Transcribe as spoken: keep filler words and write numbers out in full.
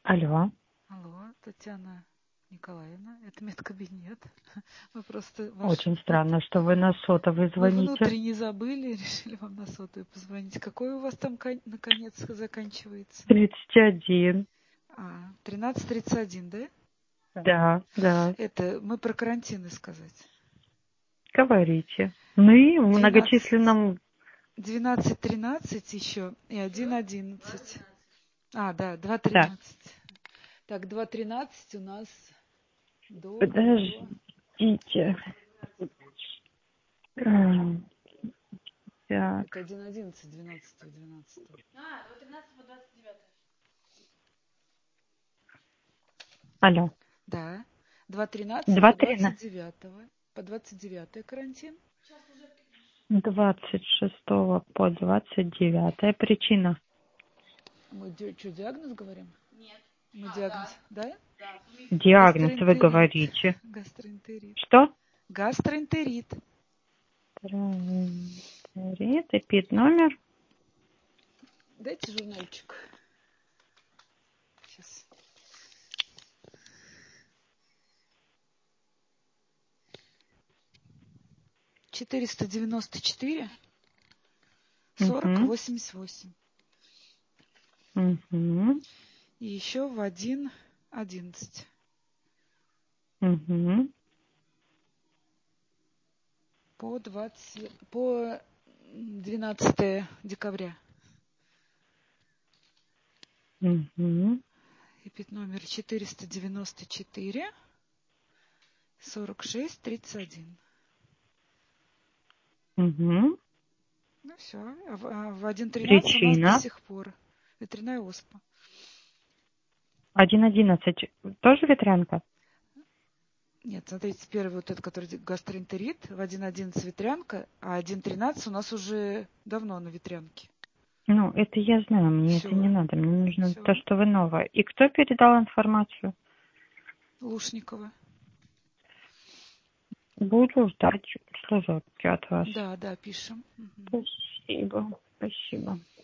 Алло. Алло, Татьяна Николаевна, это медкабинет. Мы просто ваш... Очень странно, что вы на сотовый Мы звоните. внутренне забыли, решили вам на сотовый позвонить. Какой у вас там кон- наконец заканчивается? тридцать один. А, тринадцать тридцать один, да? Да, да. Это мы про карантины сказать. Говорите. Ну и в двенадцать, многочисленном... двенадцать тринадцать еще и один одиннадцать. А, да, два Да. тринадцать. Так, два тринадцать у нас до... до... Подождите. Ам, Так. Так, один одиннадцать, двенадцать двенадцать. А, два тринадцать по двадцать девять. Алло. Да. два тринадцать Два по трина. двадцать девятого. По двадцать девятое карантин. Двадцать шестого по двадцать девятое. Причина. Мы ди- что, диагноз говорим? Нет. Мы диагноз, да? Диагноз вы Гастроэнтерит. говорите. Гастроэнтерит. Что? Гастроэнтерит. Гастроэнтерит. Эпид номер. Дайте журнальчик. Сейчас. четыреста девяносто четыре сорок Угу. восемьдесят восемь. Угу. И еще в один одиннадцать. Угу. По двадцать, по двенадцатое декабря. Угу. Эпид номер четыреста девяносто четыре сорок шесть тридцать один. Угу. Ну все. А в, а в один тринадцать у нас до Причина. сих пор ветряная оспа. один одиннадцать тоже ветрянка? Нет, смотрите, первый вот этот, который гастроэнтерит, в один одиннадцать ветрянка, а один тринадцать у нас уже давно на ветрянке. Ну, это я знаю, мне это не Все, надо. Мне нужно то, все. что вы новое. И кто передал информацию? Лушникова. Буду ждать служебки от вас. Да, да, пишем. Мгм. Спасибо. Спасибо.